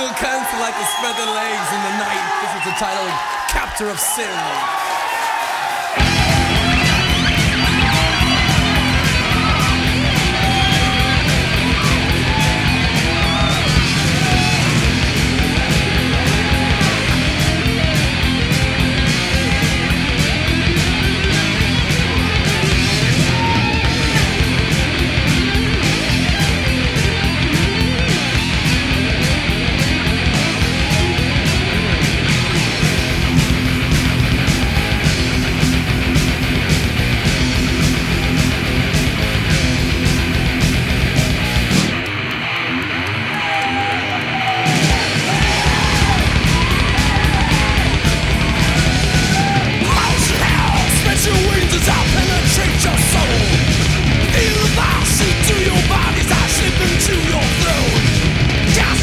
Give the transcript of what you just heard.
will cancel like the spread their legs in the night. This is the title, Captor of Sin.